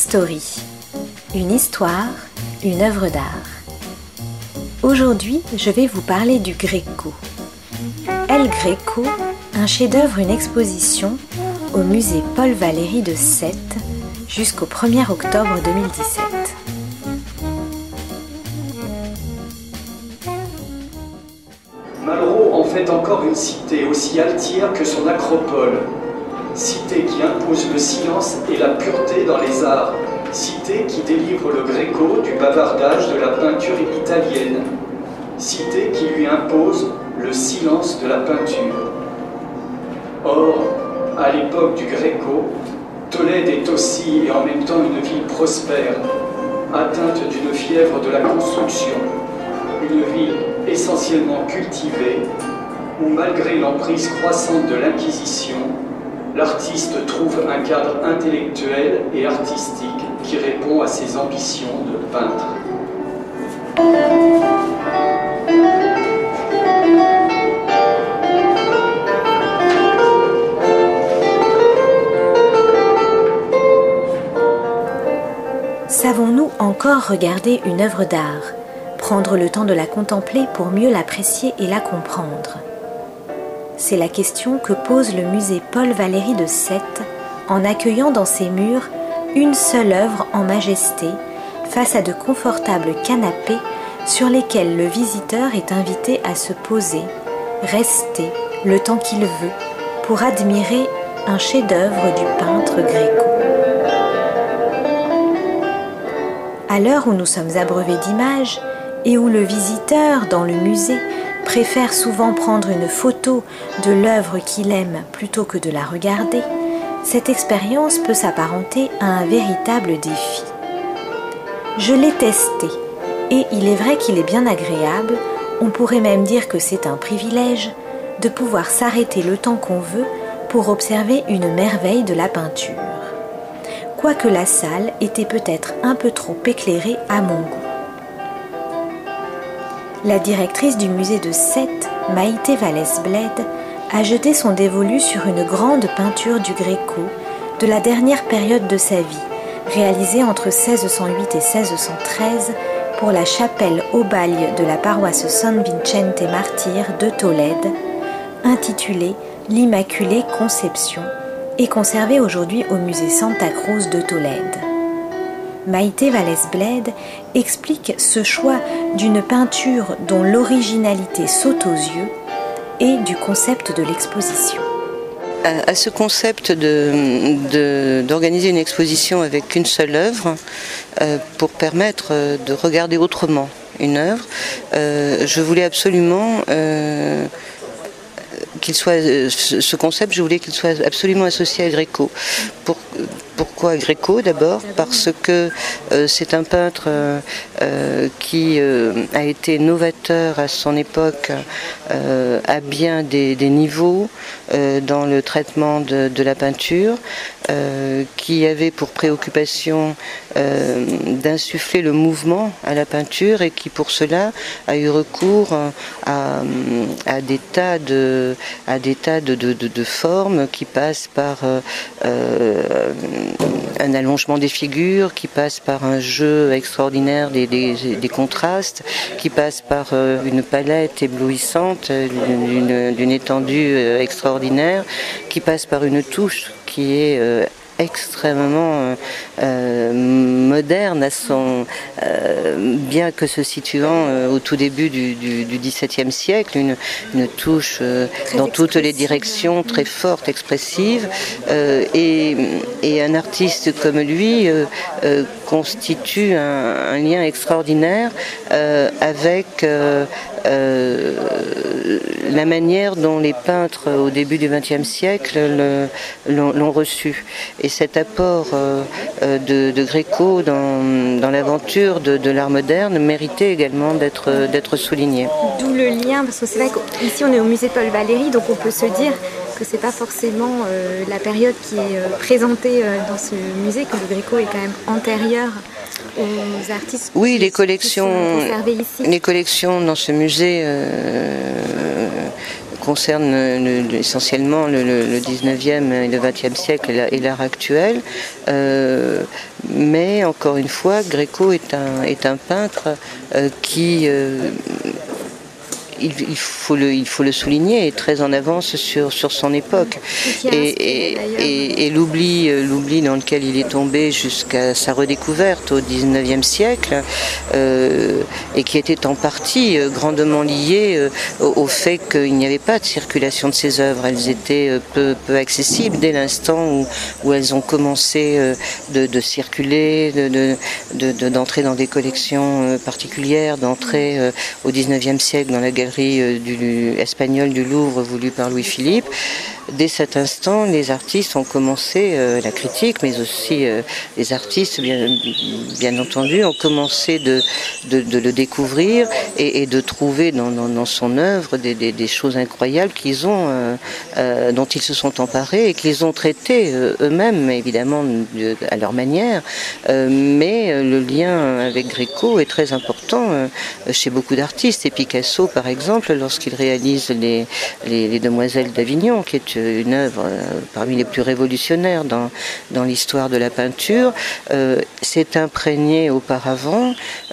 Story, une histoire, une œuvre d'art. Aujourd'hui, je vais vous parler du Greco. El Greco, un chef-d'œuvre, une exposition au musée Paul Valéry de Sète jusqu'au 1er octobre 2017. Malraux en fait encore une cité aussi altière que son acropole. Cité qui impose le silence et la pureté dans les arts. Cité qui délivre le Greco du bavardage de la peinture italienne. Cité qui lui impose le silence de la peinture. Or, à l'époque du Greco, Tolède est aussi et en même temps une ville prospère, atteinte d'une fièvre de la construction, une ville essentiellement cultivée, où malgré l'emprise croissante de l'Inquisition, l'artiste trouve un cadre intellectuel et artistique qui répond à ses ambitions de peintre. Savons-nous encore regarder une œuvre d'art, prendre le temps de la contempler pour mieux l'apprécier et la comprendre? C'est la question que pose le musée Paul Valéry de Sète en accueillant dans ses murs une seule œuvre en majesté face à de confortables canapés sur lesquels le visiteur est invité à se poser, rester le temps qu'il veut pour admirer un chef-d'œuvre du peintre Greco. À l'heure où nous sommes abreuvés d'images et où le visiteur dans le musée préfère souvent prendre une photo de l'œuvre qu'il aime plutôt que de la regarder, cette expérience peut s'apparenter à un véritable défi. Je l'ai testé et il est vrai qu'il est bien agréable, on pourrait même dire que c'est un privilège, de pouvoir s'arrêter le temps qu'on veut pour observer une merveille de la peinture. Quoique la salle était peut-être un peu trop éclairée à mon goût. La directrice du musée de Sète, Maïté Vallès-Bled, a jeté son dévolu sur une grande peinture du Greco de la dernière période de sa vie, réalisée entre 1608 et 1613 pour la chapelle au Bagne de la paroisse San Vicente Martyr de Tolède, intitulée l'Immaculée Conception, et conservée aujourd'hui au musée Santa Cruz de Tolède. Maïté Vallès-Bled explique ce choix d'une peinture dont l'originalité saute aux yeux et du concept de l'exposition. À ce concept d'organiser une exposition avec une seule œuvre pour permettre de regarder autrement une œuvre, je voulais absolument ce concept, je voulais qu'il soit absolument associé à Greco. Pourquoi Greco? D'abord parce que c'est un peintre qui a été novateur à son époque à bien des niveaux dans le traitement de la peinture, qui avait pour préoccupation d'insuffler le mouvement à la peinture et qui pour cela a eu recours à des tas de formes qui passent par un allongement des figures, qui passe par un jeu extraordinaire des contrastes, qui passe par une palette éblouissante, d'une étendue extraordinaire, qui passe par une touche qui est extrêmement moderne à son bien que se situant au tout début du XVIIe siècle, une touche dans toutes les directions, très forte, expressive, et un artiste comme lui constitue un lien extraordinaire avec la manière dont les peintres au début du XXe siècle l'ont reçu. Et cet apport de Greco dans l'aventure de l'art moderne méritait également d'être souligné. D'où le lien, parce que c'est vrai qu'ici on est au musée Paul Valéry, donc on peut se dire que c'est pas forcément la période qui est présentée dans ce musée, que le Greco est quand même antérieur aux artistes. Oui, les collections collections dans ce musée concerne essentiellement le 19e et le 20e siècle et l'art actuel. Mais encore une fois, Gréco est un peintre qui... il faut le souligner, est très en avance sur son époque. Et l'oubli dans lequel il est tombé jusqu'à sa redécouverte au XIXe siècle, et qui était en partie grandement lié au fait qu'il n'y avait pas de circulation de ses œuvres. Elles étaient peu accessibles dès l'instant où elles ont commencé de circuler, d'entrer dans des collections particulières, d'entrer au XIXe siècle dans la galerie espagnole du Louvre voulue par Louis-Philippe. Dès cet instant, les artistes ont commencé, la critique, mais aussi les artistes, bien entendu, ont commencé de le découvrir et de trouver dans son œuvre des choses incroyables dont ils se sont emparés et qu'ils ont traitées eux-mêmes, évidemment, à leur manière. Mais le lien avec Gréco est très important chez beaucoup d'artistes. Et Picasso, par exemple, lorsqu'il réalise les Demoiselles d'Avignon, qui est une œuvre parmi les plus révolutionnaires dans l'histoire de la peinture, s'est imprégné auparavant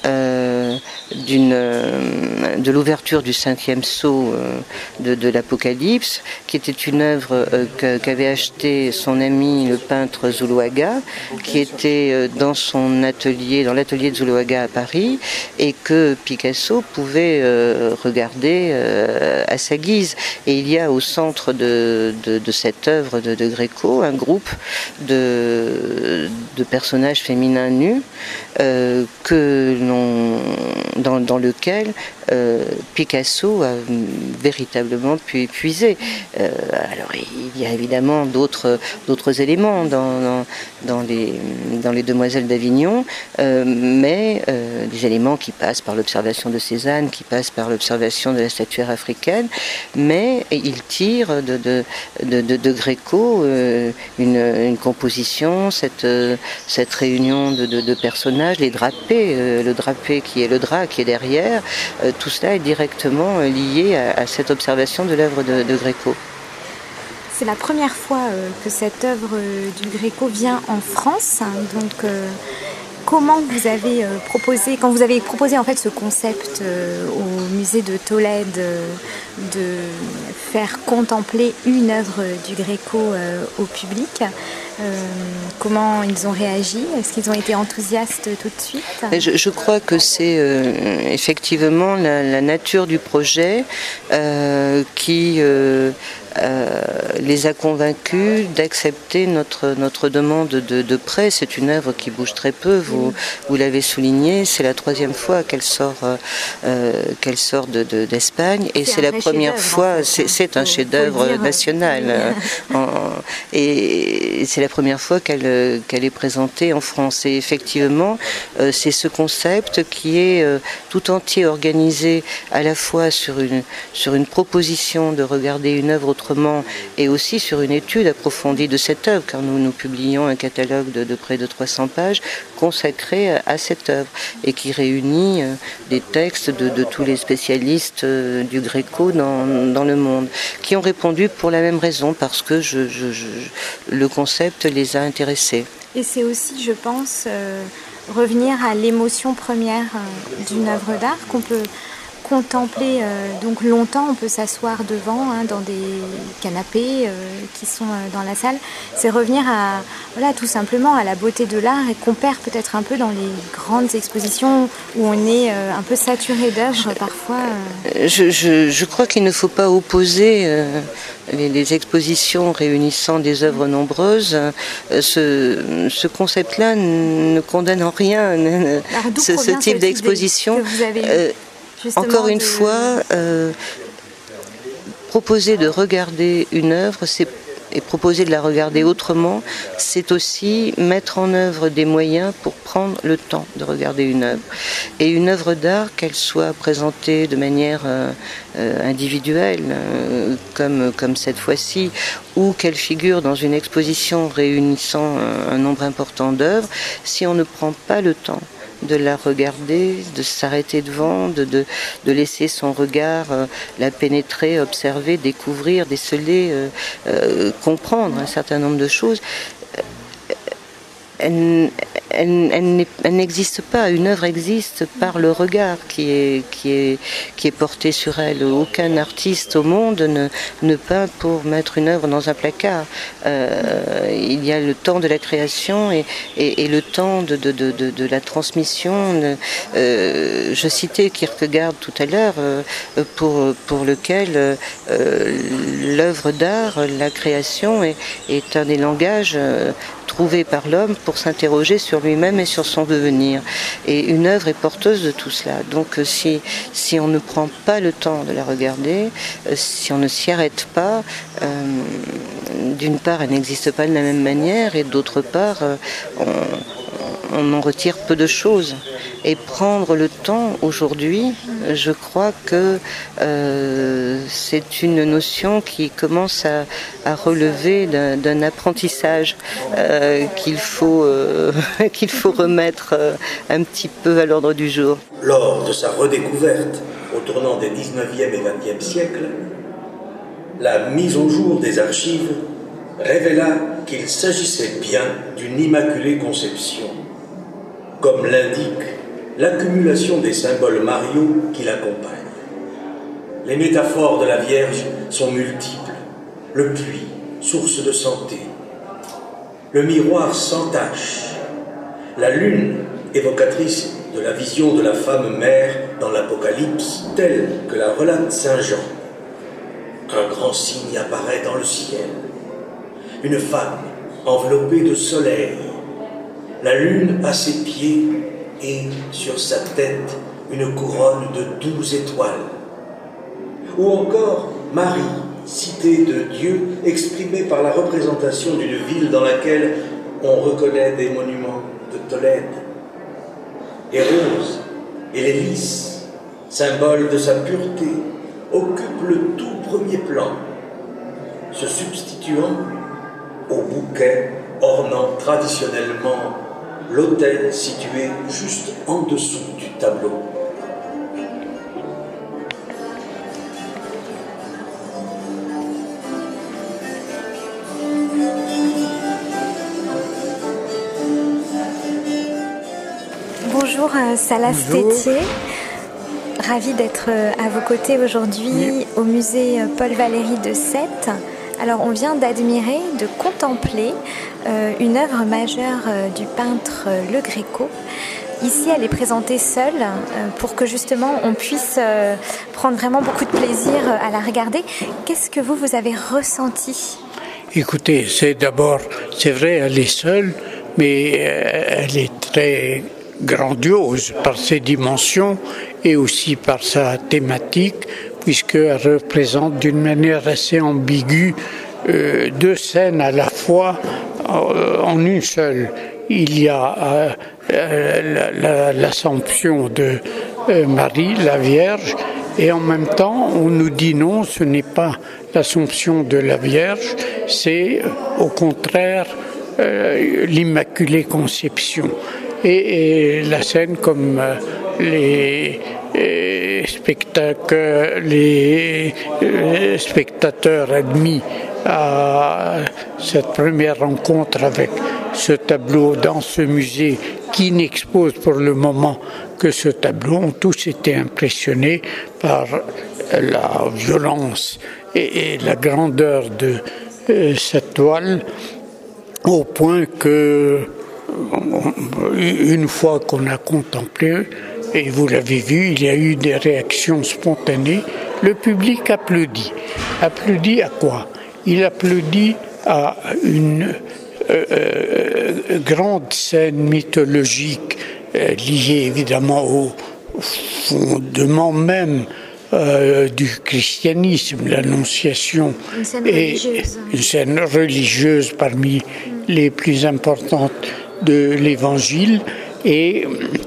de l'ouverture du 5e sceau de l'Apocalypse, qui était une œuvre qu'avait achetée son ami le peintre Zuloaga, qui était dans l'atelier de Zuloaga à Paris, et que Picasso pouvait regarder à sa guise. Et il y a au centre de cette œuvre de Gréco un groupe de personnages féminins nus dans lequel Picasso a véritablement pu puiser. Alors il y a évidemment d'autres éléments dans les Demoiselles d'Avignon, mais des éléments qui passent par l'observation de Cézanne, qui passent par l'observation de la statuaire africaine, mais il tire de Gréco une composition, cette réunion de personnages, les drapés, le drapé qui est le drap qui est derrière, tout cela est directement lié à cette observation de l'œuvre de Gréco. C'est la première fois que cette œuvre du Gréco vient en France, donc comment vous avez proposé, quand vous avez proposé en fait ce concept au musée de Tolède de faire contempler une œuvre du Gréco au public, comment ils ont réagi? Est-ce qu'ils ont été enthousiastes tout de suite? Je crois que c'est effectivement la nature du projet qui les a convaincus d'accepter notre demande de prêt. C'est une œuvre qui bouge très peu, vous l'avez souligné, c'est la 3e fois qu'elle sort d'Espagne, et c'est la première fois, c'est un chef-d'œuvre national, et c'est la première fois qu'elle est présentée en France. Et effectivement, c'est ce concept qui est tout entier organisé à la fois sur une proposition de regarder une œuvre autrement, et aussi sur une étude approfondie de cette œuvre, car nous publions un catalogue de près de 300 pages consacré à cette œuvre, et qui réunit des textes de tous les spécialistes du Gréco dans le monde, qui ont répondu pour la même raison, parce que le concept les a intéressés. Et c'est aussi, je pense, revenir à l'émotion première d'une œuvre d'art qu'on peut contempler donc longtemps. On peut s'asseoir devant dans des canapés qui sont dans la salle. C'est revenir tout simplement à la beauté de l'art, et qu'on perd peut-être un peu dans les grandes expositions où on est un peu saturé d'œuvres parfois. Je crois qu'il ne faut pas opposer les expositions réunissant des œuvres nombreuses. Ce concept-là ne condamne en rien ce type d'exposition. Encore une fois, proposer de regarder une œuvre, et proposer de la regarder autrement, c'est aussi mettre en œuvre des moyens pour prendre le temps de regarder une œuvre. Et une œuvre d'art, qu'elle soit présentée de manière individuelle, comme cette fois-ci, ou qu'elle figure dans une exposition réunissant un nombre important d'œuvres, si on ne prend pas le temps de la regarder, de s'arrêter devant, de laisser son regard la pénétrer, observer, découvrir, déceler, comprendre un certain nombre de choses. Elle n'existe pas. Une œuvre existe par le regard qui est porté sur elle. Aucun artiste au monde ne peint pour mettre une œuvre dans un placard. Il y a le temps de la création et le temps de la transmission. Je citais Kierkegaard tout à l'heure, pour lequel l'œuvre d'art, la création est un des langages trouvé par l'homme pour s'interroger sur lui-même et sur son devenir. Et une œuvre est porteuse de tout cela. Donc si on ne prend pas le temps de la regarder, si on ne s'y arrête pas, d'une part, elle n'existe pas de la même manière, et d'autre part, on en retire peu de choses. Et prendre le temps aujourd'hui, je crois que c'est une notion qui commence à relever d'un apprentissage qu'il faut remettre un petit peu à l'ordre du jour. Lors de sa redécouverte au tournant des 19e et 20e siècles, la mise au jour des archives révéla qu'il s'agissait bien d'une immaculée conception, comme l'indique l'accumulation des symboles mariaux qui l'accompagnent. Les métaphores de la Vierge sont multiples. Le puits, source de santé. Le miroir sans tache. La lune, évocatrice de la vision de la femme mère dans l'Apocalypse, telle que la relate Saint Jean. Un grand signe apparaît dans le ciel. Une femme enveloppée de soleil. La lune à ses pieds et sur sa tête une couronne de 12 étoiles. Ou encore Marie, cité de Dieu, exprimée par la représentation d'une ville dans laquelle on reconnaît des monuments de Tolède. Et Rose et les lys, symbole de sa pureté, occupent le tout premier plan, se substituant au bouquet ornant traditionnellement l'autel situé juste en dessous du tableau. Bonjour Salas Tétier, ravie d'être à vos côtés aujourd'hui au musée Paul Valéry de Sète. Alors on vient d'admirer, de contempler une œuvre majeure du peintre Le Greco. Ici, elle est présentée seule pour que justement on puisse prendre vraiment beaucoup de plaisir à la regarder. Qu'est-ce que vous avez ressenti ? Écoutez, c'est vrai, elle est seule, mais elle est très grandiose par ses dimensions et aussi par sa thématique, puisqu'elle représente d'une manière assez ambiguë deux scènes à la fois en une seule. Il y a l'Assomption de Marie, la Vierge, et en même temps on nous dit non, ce n'est pas l'Assomption de la Vierge, c'est au contraire l'Immaculée Conception. Et la scène, comme les spectateurs admis à cette première rencontre avec ce tableau dans ce musée qui n'expose pour le moment que ce tableau, ont tous été impressionnés par la violence et la grandeur de cette toile, au point que une fois qu'on a contemplé, et vous l'avez vu, il y a eu des réactions spontanées. Le public applaudit. Applaudit à quoi ? Il applaudit à une grande scène mythologique liée évidemment au fondement même du christianisme, l'Annonciation. Une scène religieuse. Une scène religieuse parmi les plus importantes de l'Évangile, et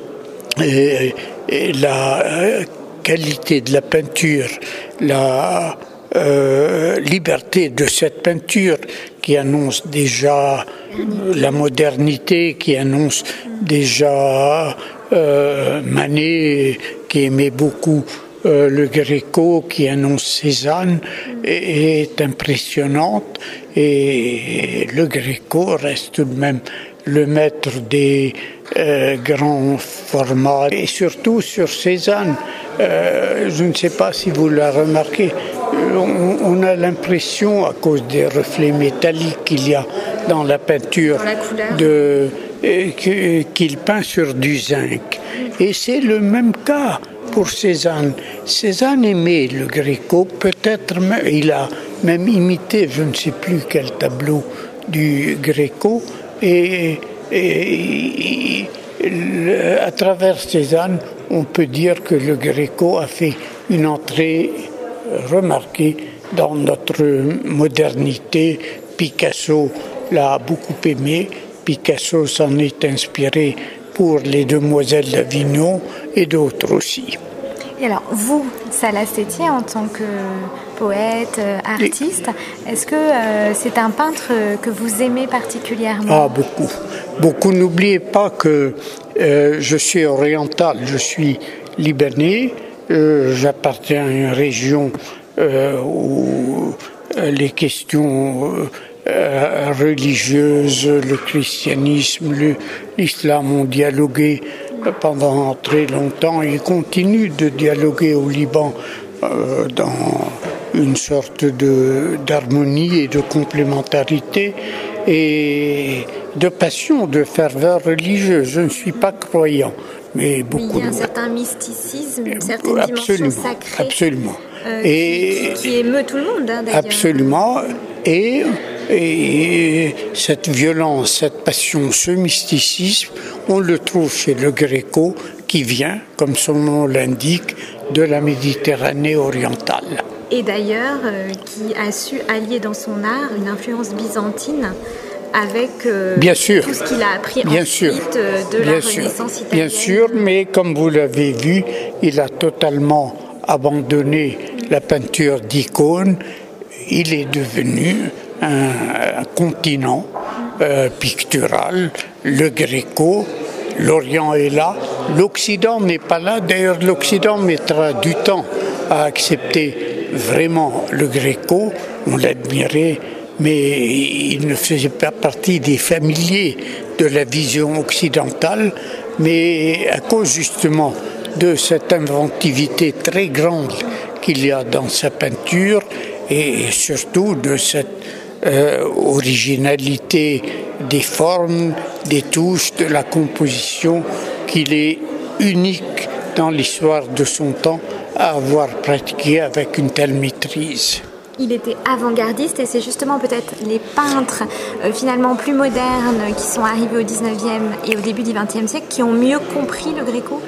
la qualité de la peinture, la liberté de cette peinture qui annonce déjà la modernité, qui annonce déjà Manet, qui aimait beaucoup le Gréco, qui annonce Cézanne, est impressionnante. Et le Gréco reste tout de même le maître des grands formats. Et surtout sur Cézanne, je ne sais pas si vous l'avez remarqué, on a l'impression, à cause des reflets métalliques qu'il y a dans la peinture, qu'il peint sur du zinc. Et c'est le même cas pour Cézanne. Cézanne aimait le Gréco, peut-être même, il a même imité, je ne sais plus quel tableau du Gréco, et à travers Cézanne, on peut dire que le Gréco a fait une entrée remarquée dans notre modernité. Picasso l'a beaucoup aimé. Picasso s'en est inspiré pour les Demoiselles d'Avignon et d'autres aussi. Et alors, vous, Salah Setier, en tant que poète, artiste, est-ce que c'est un peintre que vous aimez particulièrement ? Ah, beaucoup. Beaucoup. N'oubliez pas que je suis oriental, je suis libanais, j'appartiens à une région où les questions religieuses, le christianisme, l'islam ont dialogué pendant très longtemps et continuent de dialoguer au Liban dans une sorte d'harmonie et de complémentarité et de passion, de ferveur religieuse. Je ne suis pas croyant, mais beaucoup. Il y a un certain mysticisme, une certaine dimension sacrée. Absolument. Qui émeut tout le monde, hein, d'ailleurs. Absolument. Et cette violence, cette passion, ce mysticisme, on le trouve chez le Gréco qui vient, comme son nom l'indique, de la Méditerranée orientale. Et d'ailleurs, qui a su allier dans son art une influence byzantine avec bien sûr, tout ce qu'il a appris ensuite de la Renaissance italienne. Bien sûr, mais comme vous l'avez vu, il a totalement abandonné la peinture d'icônes. Il est devenu un continent pictural, le Gréco. L'Orient est là, l'Occident n'est pas là. D'ailleurs, l'Occident mettra du temps à accepter vraiment le Gréco. On l'admirait, mais il ne faisait pas partie des familiers de la vision occidentale. Mais à cause justement de cette inventivité très grande qu'il y a dans sa peinture et surtout de cette originalité des formes, des touches, de la composition, qu'il est unique dans l'histoire de son temps à avoir pratiqué avec une telle maîtrise. Il était avant-gardiste et c'est justement peut-être les peintres finalement plus modernes qui sont arrivés au 19e et au début du 20e siècle qui ont mieux compris le Gréco.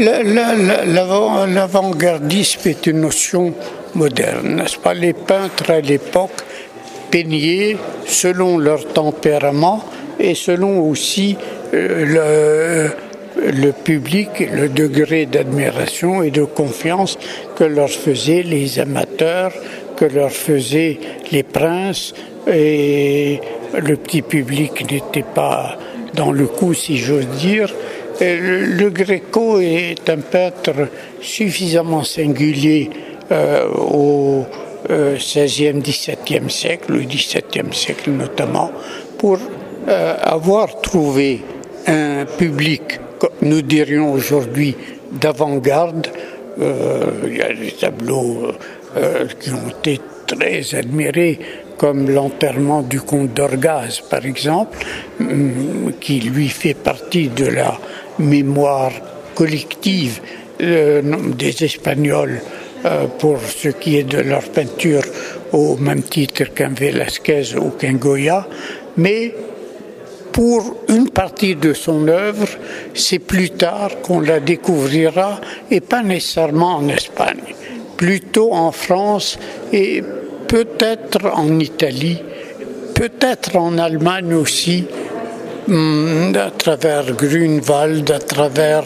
L'avant-gardisme est une notion moderne, n'est-ce pas? Les peintres à l'époque peignaient selon leur tempérament et selon aussi le public, le degré d'admiration et de confiance que leur faisaient les amateurs, que leur faisaient les princes, et le petit public n'était pas dans le coup, si j'ose dire. Le Gréco est un peintre suffisamment singulier au XVIe, XVIIe siècle, le XVIIe siècle notamment, pour avoir trouvé un public, nous dirions aujourd'hui, d'avant-garde. Il y a des tableaux qui ont été très admirés, comme l'enterrement du comte d'Orgaz, par exemple, qui lui fait partie de la mémoire collective des Espagnols pour ce qui est de leur peinture, au même titre qu'un Velázquez ou qu'un Goya, mais pour une partie de son œuvre, c'est plus tard qu'on la découvrira, et pas nécessairement en Espagne, plutôt en France et peut-être en Italie, peut-être en Allemagne aussi, à travers Grünwald, à travers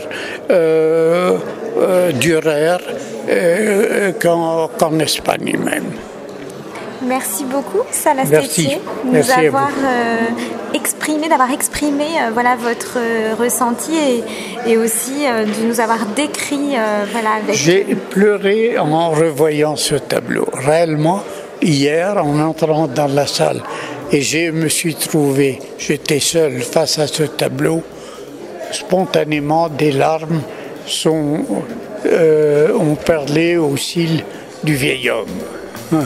Dürer, qu'en Espagne même. Merci beaucoup, Salas Merci. Tétier, Merci à vous. d'avoir exprimé voilà, votre ressenti et aussi de nous avoir décrit voilà, avec... J'ai pleuré en revoyant ce tableau. Réellement, hier, en entrant dans la salle, et je me suis trouvé, j'étais seul face à ce tableau, spontanément, des larmes ont perlé aux cils du vieil homme.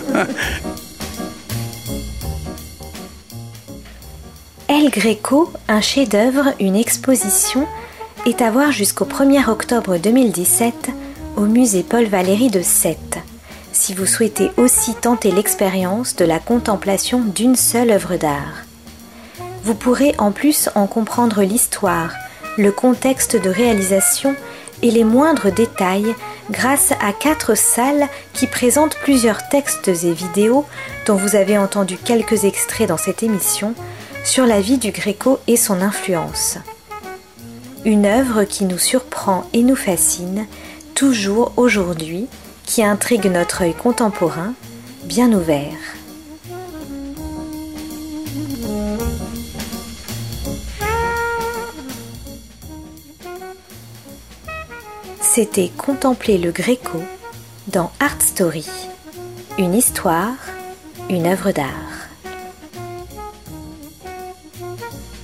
El Greco, un chef-d'œuvre, une exposition, est à voir jusqu'au 1er octobre 2017 au musée Paul Valéry de Sète, si vous souhaitez aussi tenter l'expérience de la contemplation d'une seule œuvre d'art. Vous pourrez en plus en comprendre l'histoire, le contexte de réalisation et les moindres détails grâce à 4 salles qui présentent plusieurs textes et vidéos dont vous avez entendu quelques extraits dans cette émission sur la vie du Gréco et son influence. Une œuvre qui nous surprend et nous fascine, toujours aujourd'hui, qui intrigue notre œil contemporain, bien ouvert. C'était Contempler le Gréco dans Art Story. Une histoire, une œuvre d'art.